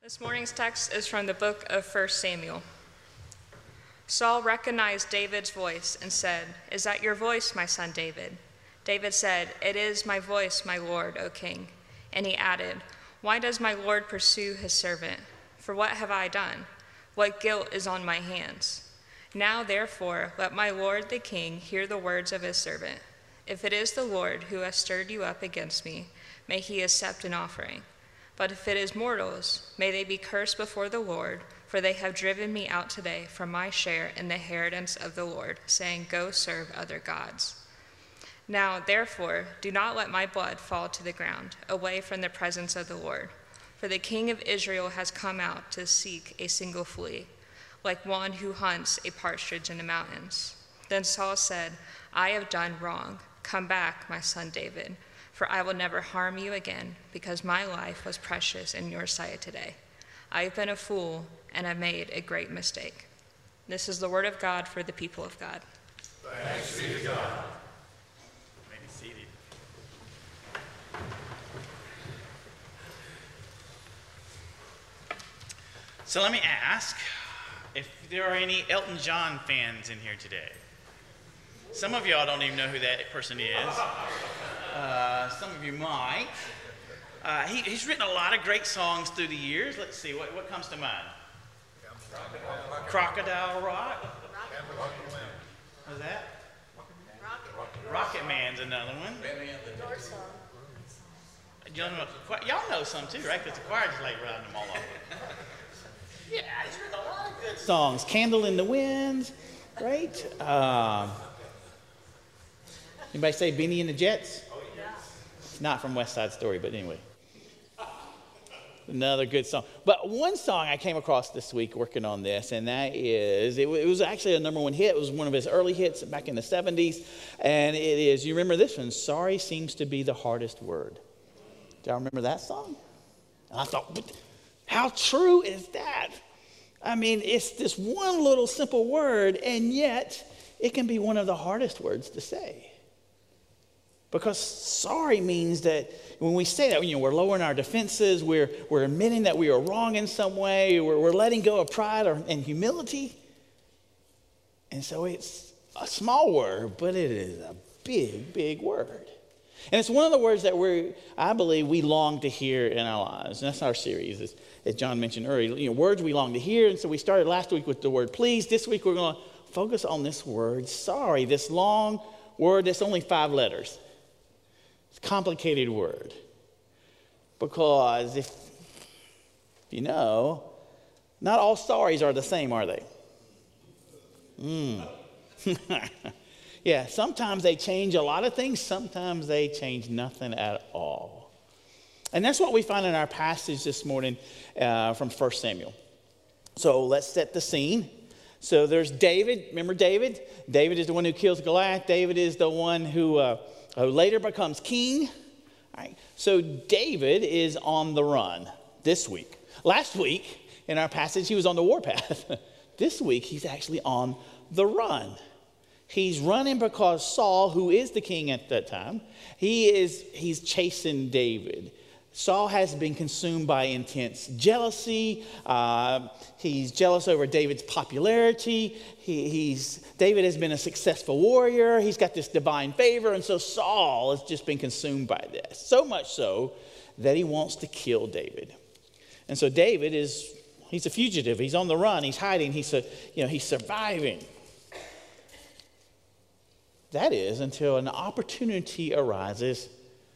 This morning's text is from the book of 1 Samuel. Saul recognized David's voice and said, "Is that your voice, my son David?" David said, "It is my voice, my lord, O king." And he added, "Why does my lord pursue his servant? For what have I done? What guilt is on my hands? Now, therefore, let my lord the king hear the words of his servant. If it is the Lord who has stirred you up against me, may he accept an offering. But if it is mortals, may they be cursed before the Lord, for they have driven me out today from my share in the inheritance of the Lord, saying, 'Go serve other gods.' Now, therefore, do not let my blood fall to the ground, away from the presence of the Lord. For the king of Israel has come out to seek a single flea, like one who hunts a partridge in the mountains." Then Saul said, "I have done wrong. Come back, my son David, for I will never harm you again, because my life was precious in your sight today. I have been a fool and have made a great mistake." This is the word of God for the people of God. Thanks be to God. You may be seated. So let me ask if there are any Elton John fans in here today. Some of y'all don't even know who that person is. Some of you might. He's written a lot of great songs through the years. Let's see, what comes to mind? Crocodile Rock. What's that? Rocket Man's another one. Y'all know some too, right? Because the choir just like riding them all over. Yeah, he's written a lot of good songs. Candle in the Wind, right? Anybody say Benny and the Jets? Oh, yeah. It's not from West Side Story, but anyway. Another good song. But one song I came across this week working on this, and that is, it was actually a number one hit. It was one of his early hits back in the 70s. And it is, you remember this one, "Sorry Seems to Be the Hardest Word." Do y'all remember that song? And I thought, but how true is that? I mean, it's this one little simple word, and yet it can be one of the hardest words to say. Because sorry means that when we say that, we're lowering our defenses, we're admitting that we are wrong in some way, we're letting go of pride and humility. And so it's a small word, but it is a big, big word. And it's one of the words that I believe we long to hear in our lives. And that's our series, as John mentioned earlier. Words we long to hear. And so we started last week with the word please. This week we're going to focus on this word sorry, this long word that's only 5 letters. It's a complicated word. Because if you know, not all sorries are the same, are they? Yeah, sometimes they change a lot of things. Sometimes they change nothing at all. And that's what we find in our passage this morning from 1 Samuel. So let's set the scene. So there's David. Remember David? David is the one who kills Goliath. David is the one who later becomes king. All right. So David is on the run this week. Last week in our passage, he was on the warpath. This week, he's actually on the run. He's running because Saul, who is the king at that time, he's chasing David. Saul has been consumed by intense jealousy. He's jealous over David's popularity. David has been a successful warrior. He's got this divine favor. And so Saul has just been consumed by this. So much so that he wants to kill David. And so David he's a fugitive. He's on the run. He's hiding. He's surviving. That is until an opportunity arises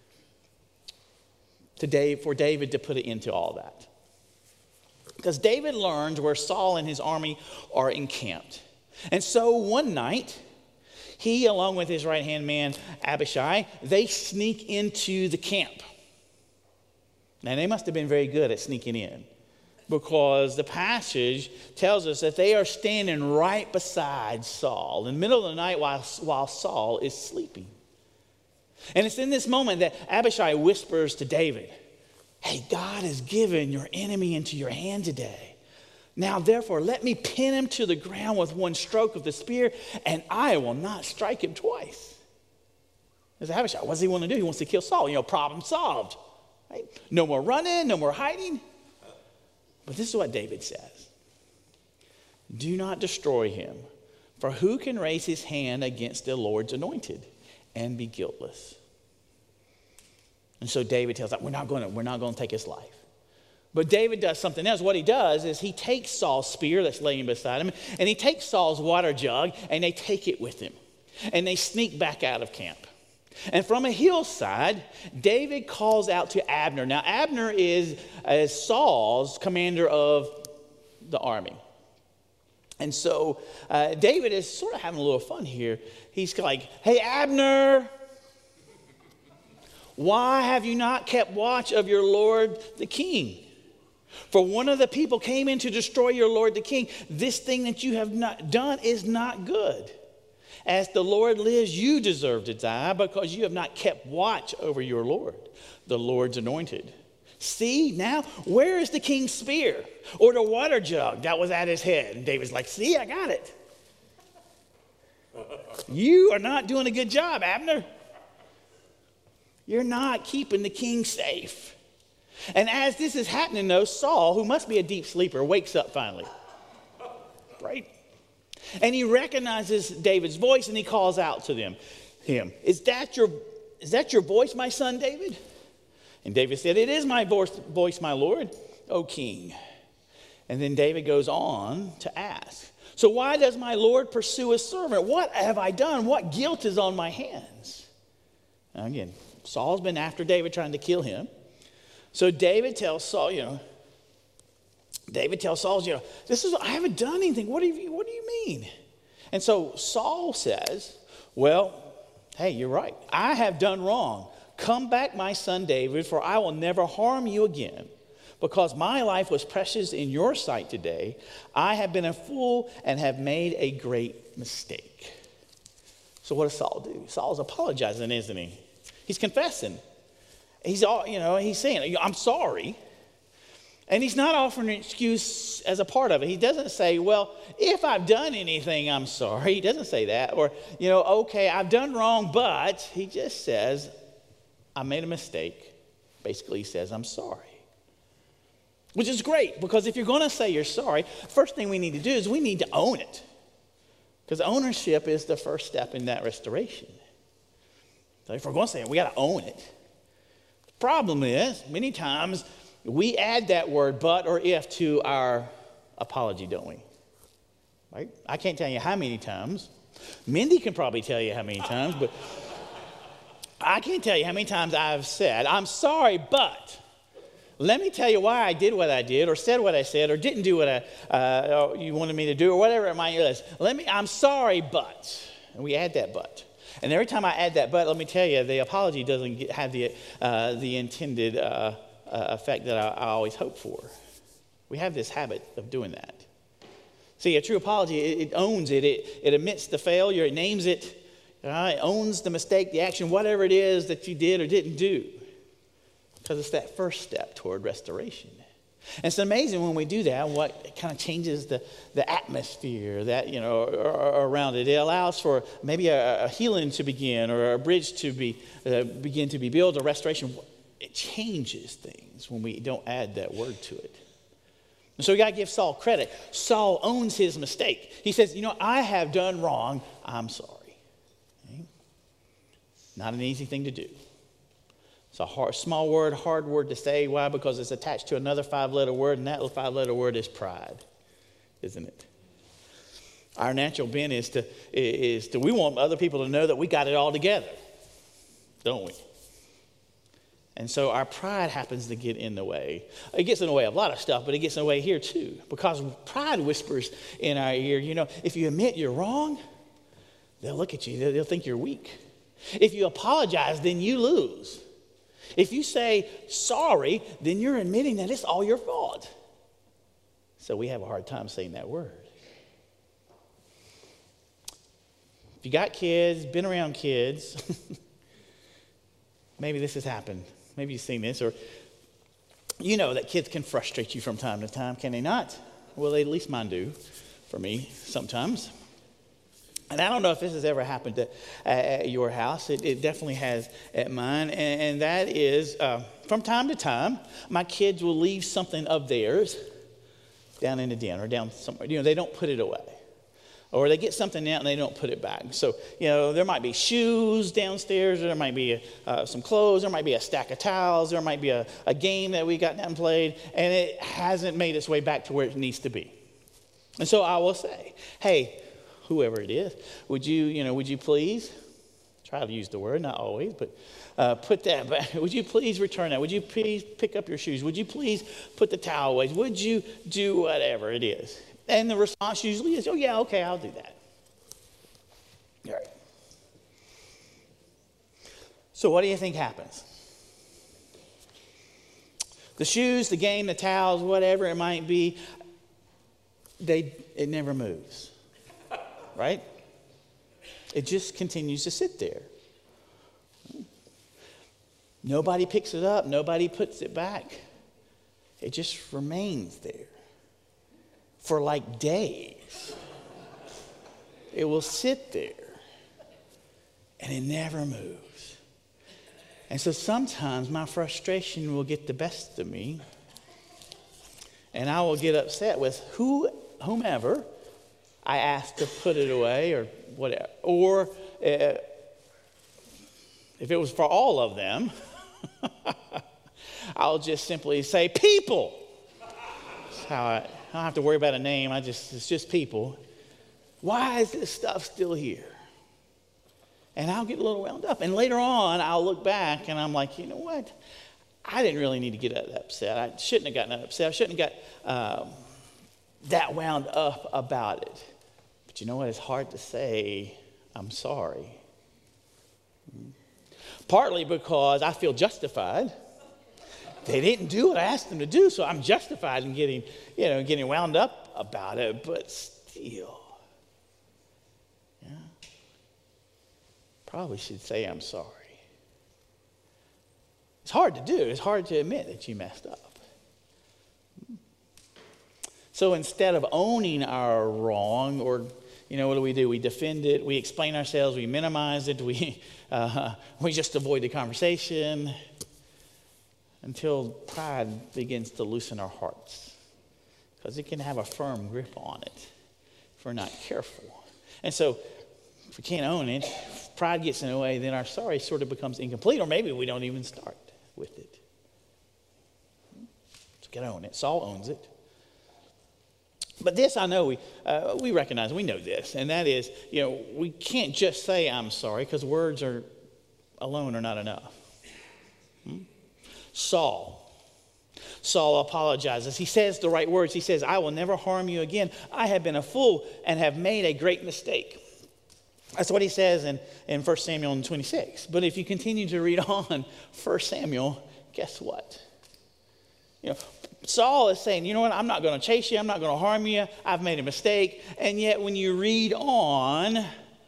for David to put an end to all that. Because David learns where Saul and his army are encamped. And so one night, he, along with his right-hand man, Abishai, they sneak into the camp. Now, they must have been very good at sneaking in, because the passage tells us that they are standing right beside Saul in the middle of the night while Saul is sleeping. And it's in this moment that Abishai whispers to David, "Hey, God has given your enemy into your hand today. Now, therefore, let me pin him to the ground with one stroke of the spear, and I will not strike him twice." There's Abishai. What does he want to do? He wants to kill Saul. Problem solved. Right? No more running, no more hiding. But this is what David says. Do not destroy him, for who can raise his hand against the Lord's anointed and be guiltless? And so David tells us, we're not going to take his life. But David does something else. What he does is he takes Saul's spear that's laying beside him, and he takes Saul's water jug, and they take it with him. And they sneak back out of camp. And from a hillside, David calls out to Abner. Now, Abner is Saul's commander of the army. And so David is sort of having a little fun here. He's like, hey, Abner, why have you not kept watch of your lord the king? For one of the people came in to destroy your lord the king. This thing that you have not done is not good. As the Lord lives, you deserve to die because you have not kept watch over your Lord, the Lord's anointed. See, now, where is the king's spear or the water jug that was at his head? And David's like, see, I got it. You are not doing a good job, Abner. You're not keeping the king safe. And as this is happening, though, Saul, who must be a deep sleeper, wakes up finally. Right? And he recognizes David's voice and he calls out to him. Is that your voice, my son David? And David said, it is my voice, my Lord, O king. And then David goes on to ask, so why does my Lord pursue his servant? What have I done? What guilt is on my hands? Now again, Saul's been after David trying to kill him. So David tells Saul, I haven't done anything. What do you mean? And so Saul says, well, hey, you're right. I have done wrong. Come back, my son David, for I will never harm you again. Because my life was precious in your sight today, I have been a fool and have made a great mistake. So what does Saul do? Saul's apologizing, isn't he? He's confessing. He's saying, I'm sorry. And he's not offering an excuse as a part of it. He doesn't say, well, if I've done anything, I'm sorry. He doesn't say that. Or, okay, I've done wrong, but he just says, I made a mistake. Basically, he says, I'm sorry. Which is great, because if you're going to say you're sorry, first thing we need to do is we need to own it. Because ownership is the first step in that restoration. So if we're going to say it, we got to own it. The problem is, many times, we add that word but or if to our apology, don't we? Right? I can't tell you how many times. Mindy can probably tell you how many times, but I can't tell you how many times I've said, I'm sorry, but let me tell you why I did what I did or said what I said or didn't do what you wanted me to do or whatever it might be. I'm sorry, but. And we add that but. And every time I add that but, let me tell you, the apology doesn't have the intended effect that I always hope for. We have this habit of doing that. See, a true apology, it owns it. It admits the failure. It names it. It owns the mistake, the action, whatever it is that you did or didn't do. Because it's that first step toward restoration. And it's amazing when we do that, what kind of changes the atmosphere that, around it. It allows for maybe a healing to begin or a bridge to begin to be built, a restoration. It changes things when we don't add that word to it. And so we got to give Saul credit. Saul owns his mistake. He says, I have done wrong. I'm sorry. Okay? Not an easy thing to do. It's a small word, hard word to say. Why? Because it's attached to another 5-letter word, and that 5-letter word is pride, isn't it? Our natural bent is to we want other people to know that we got it all together, don't we? And so our pride happens to get in the way. It gets in the way of a lot of stuff, but it gets in the way here too. Because pride whispers in our ear, if you admit you're wrong, they'll look at you, they'll think you're weak. If you apologize, then you lose. If you say sorry, then you're admitting that it's all your fault. So we have a hard time saying that word. If you got kids, been around kids, maybe this has happened. Maybe you've seen this, or that kids can frustrate you from time to time, can they not? Well, at least mine do, for me, sometimes. And I don't know if this has ever happened at your house. It definitely has at mine. And that is, from time to time, my kids will leave something of theirs down in the den or down somewhere. They don't put it away. Or they get something out and they don't put it back. So, there might be shoes downstairs, or there might be some clothes, there might be a stack of towels, there might be a game that we got down and played, and it hasn't made its way back to where it needs to be. And so I will say, hey, whoever it is, would you please, try to use the word, not always, but put that back. Would you please return that? Would you please pick up your shoes? Would you please put the towel away? Would you do whatever it is? And the response usually is, oh, yeah, okay, I'll do that. All right. So what do you think happens? The shoes, the game, the towels, whatever it might be, it never moves, right? It just continues to sit there. Nobody picks it up. Nobody puts it back. It just remains there. For like days. It will sit there and it never moves. And so sometimes my frustration will get the best of me and I will get upset with whomever I asked to put it away or whatever. Or if it was for all of them, I'll just simply say, people. That's how I don't have to worry about a name. It's just people. Why is this stuff still here? And I'll get a little wound up. And later on, I'll look back and I'm like, you know what? I didn't really need to get that upset. I shouldn't have gotten that upset. I shouldn't have got that wound up about it. But you know what? It's hard to say, I'm sorry. Partly because I feel justified. They didn't do what I asked them to do, so I'm justified in getting wound up about it, but still, probably should say I'm sorry. It's hard to do. It's hard to admit that you messed up. So instead of owning our wrong, or what do? We defend it. We explain ourselves. We minimize it. We just avoid the conversation. Until pride begins to loosen our hearts. Because it can have a firm grip on it if we're not careful. And so, if we can't own it, if pride gets in the way, then our sorry sort of becomes incomplete, or maybe we don't even start with it. So, we got to own it. Saul owns it. But this I know we recognize, we know this, and that is, we can't just say I'm sorry, because words alone are not enough. Saul apologizes. He says the right words. He says, I will never harm you again. I have been a fool and have made a great mistake. That's what he says in 1 Samuel 26. But if you continue to read on 1 Samuel, guess what? Saul is saying, you know what, I'm not going to chase you. I'm not going to harm you. I've made a mistake. And yet when you read on,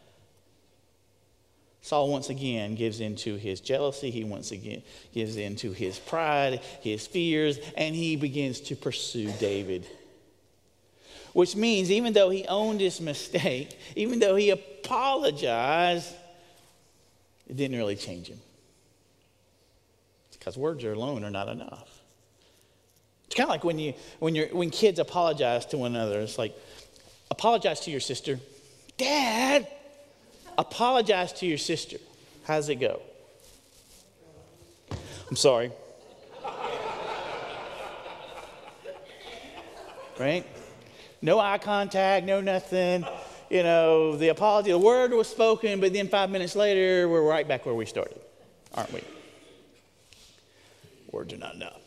Saul once again gives into his jealousy. He once again gives into his pride, his fears, and he begins to pursue David. Which means even though he owned his mistake, even though he apologized, it didn't really change him. Because words alone are not enough. It's kind of like when kids apologize to one another. It's like, apologize to your sister. Dad, apologize to your sister. How does it go? I'm sorry. Right? No eye contact, no nothing. The apology, the word was spoken, but then 5 minutes later, we're right back where we started, aren't we? Words are not enough.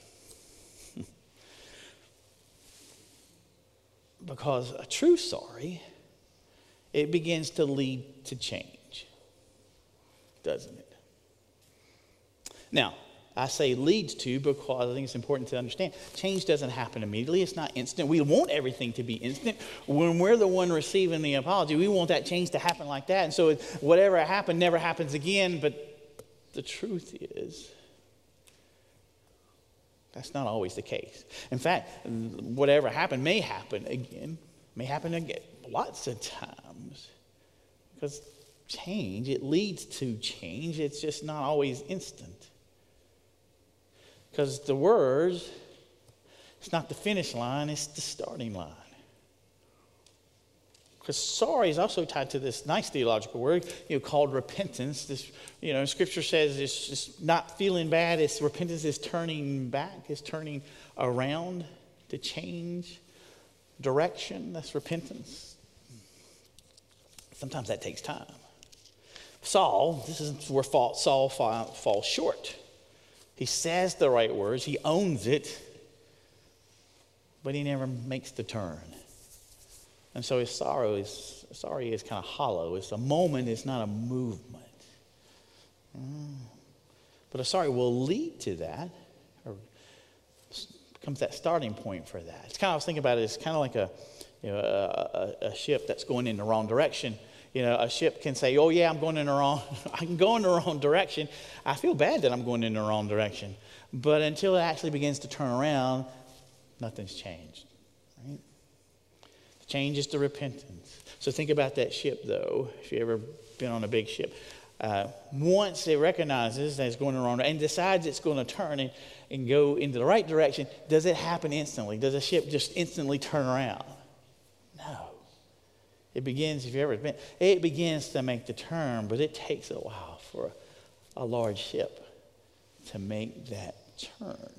Because a true sorry, it begins to lead to change, doesn't it? Now, I say leads to because I think it's important to understand change doesn't happen immediately. It's not instant. We want everything to be instant. When we're the one receiving the apology, we want that change to happen like that. And so whatever happened never happens again. But the truth is, that's not always the case. In fact, whatever happened may happen again lots of times. Because change, it leads to change. It's just not always instant. Because the words It's not the finish line, it's the starting line. Because sorry is also tied to this nice theological word, called repentance. This, Scripture says it's just not feeling bad. It's repentance is turning back, is turning around to change direction. That's repentance. Sometimes that takes time. Saul, this is where Saul falls short. He says the right words, he owns it, but he never makes the turn. And so his sorry is kind of hollow. It's a moment, it's not a movement. But a sorry will lead to that, or becomes that starting point for that. It's kind of, I was thinking about it, it's kind of like a ship that's going in the wrong direction. A ship can say, oh yeah, I can go in the wrong direction. I feel bad that I'm going in the wrong direction. But until it actually begins to turn around, nothing's changed. Right? Change is to repentance. So think about that ship, though, if you've ever been on a big ship. Once it recognizes that it's going the wrong direction and decides it's going to turn and go into the right direction, does it happen instantly? Does the ship just instantly turn around? No. It begins, if you've ever been, it begins to make the turn, but it takes a while for a large ship to make that turn.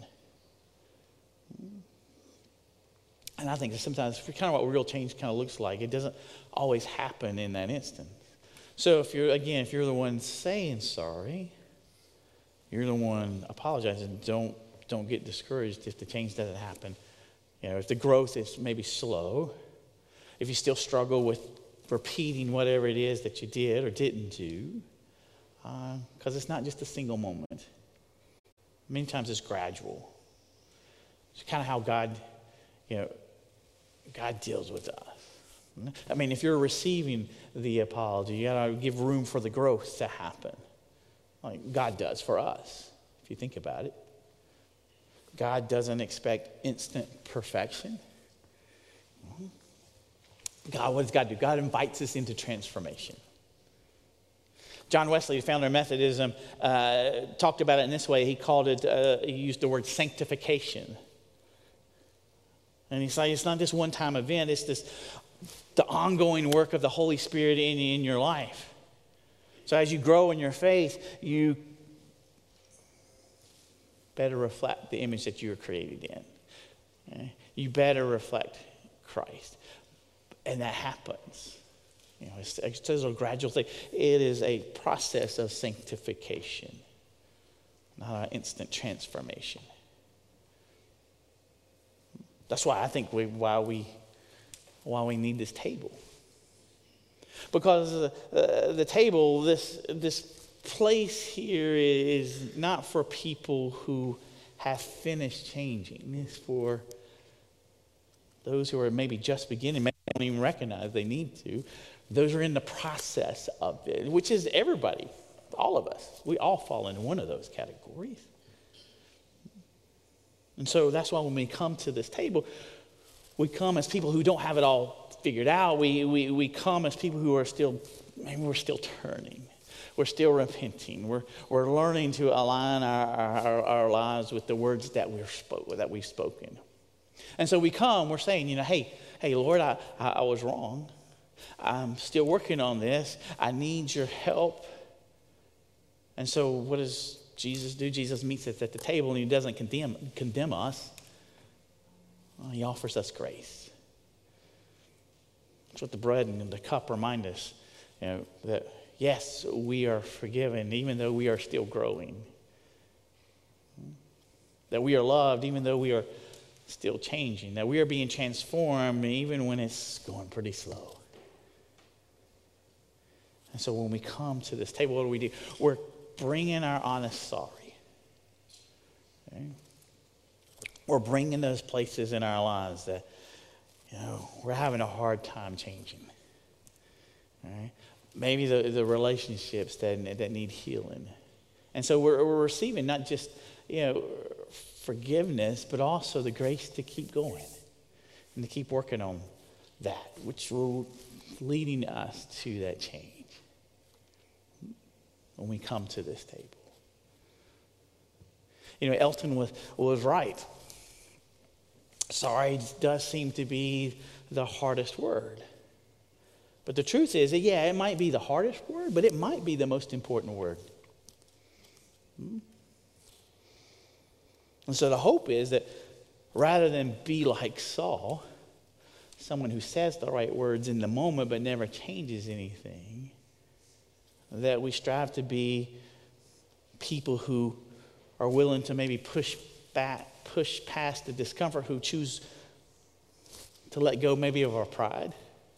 And I think that sometimes kind of what real change kind of looks like, it doesn't always happen in that instant. So if you're the one saying sorry, you're the one apologizing, don't get discouraged if the change doesn't happen. If the growth is maybe slow, if you still struggle with repeating whatever it is that you did or didn't do, because it's not just a single moment. Many times it's gradual. It's kind of how God deals with us. I mean, if you're receiving the apology, you got to give room for the growth to happen, like God does for us, if you think about it. God doesn't expect instant perfection. What does God do? God invites us into transformation. John Wesley, the founder of Methodism, talked about it in this way. He used the word sanctification. And he's like, it's not this one-time event. It's the ongoing work of the Holy Spirit in your life. So as you grow in your faith, you better reflect the image that you were created in. Okay? You better reflect Christ. And that happens. It's a gradual thing. It is a process of sanctification, not an instant transformation. That's why I think why we need this table. Because the table, this place here is not for people who have finished changing. It's for those who are maybe just beginning, maybe don't even recognize they need to. Those are in the process of it, which is everybody, all of us. We all fall into one of those categories. And so that's why when we come to this table, we come as people who don't have it all figured out. We come as people who are still, maybe we're still turning. We're still repenting. We're learning to align our lives with the words that we've spoken. And so we come, we're saying, hey, Lord, I was wrong. I'm still working on this. I need your help. And so what does Jesus do? Jesus meets us at the table, and he doesn't condemn us. Well, he offers us grace. That's what the bread and the cup remind us, that yes, we are forgiven even though we are still growing. That we are loved even though we are still changing. That we are being transformed even when it's going pretty slow. And so when we come to this table, what do? We're bringing our honest sorry. Okay? We're bringing those places in our lives that, we're having a hard time changing. All right? Maybe the relationships that need healing. And so we're receiving not just, forgiveness, but also the grace to keep going and to keep working on that, which will leading us to that change when we come to this table. Elton was right. sorry does seem to be the hardest word. But the truth is that, yeah, it might be the hardest word, but it might be the most important word. And so the hope is that rather than be like Saul, someone who says the right words in the moment but never changes anything, that we strive to be people who are willing to maybe push past the discomfort, who choose to let go maybe of our pride,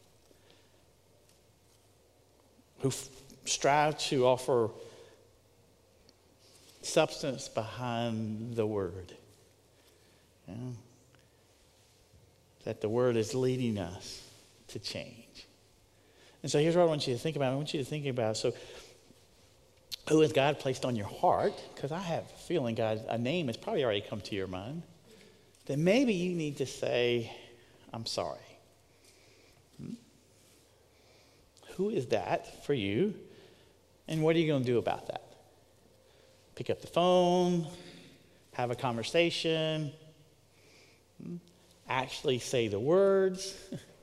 who strive to offer substance behind the word. You know, that the word is leading us to change. And so here's what I want you to think about. I want you to think about, so who has God placed on your heart? Because I have a feeling, God, a name has probably already come to your mind. Then maybe you need to say, I'm sorry. Who is that for you? And what are you going to do about that? Pick up the phone, have a conversation, actually say the words,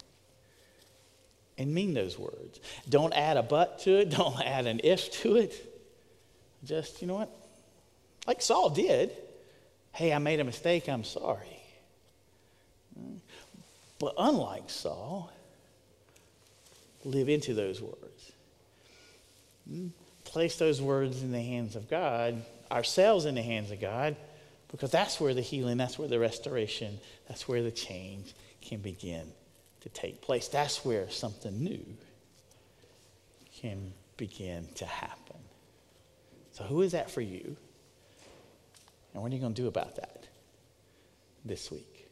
and mean those words. Don't add a but to it. Don't add an if to it. Just, you know what? Like Saul did. Hey, I made a mistake. I'm sorry. But unlike Saul, live into those words. Place those words in the hands of God, ourselves in the hands of God, because that's where the healing, that's where the restoration, that's where the change can begin to take place. That's where something new can begin to happen. So who is that for you? And what are you going to do about that this week?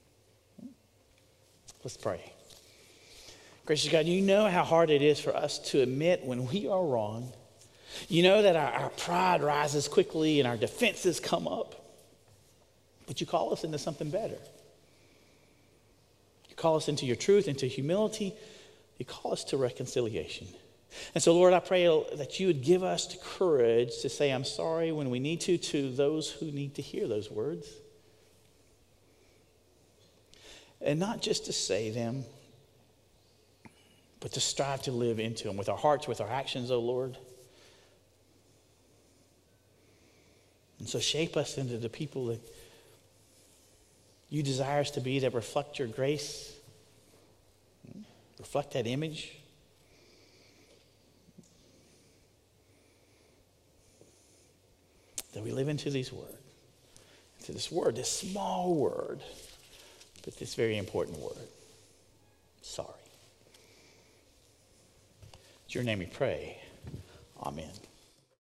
Let's pray. Gracious God, you know how hard it is for us to admit when we are wrong. You know that our pride rises quickly and our defenses come up. But you call us into something better. You call us into your truth, into humility. You call us to reconciliation. And so, Lord, I pray that you would give us the courage to say I'm sorry when we need to those who need to hear those words. And not just to say them, but to strive to live into them with our hearts, with our actions, oh Lord. And so shape us into the people that you desire us to be, that reflect your grace, reflect that image. That we live into these words, into this word, this small word, but this very important word. Sorry. It's your name we pray. Amen.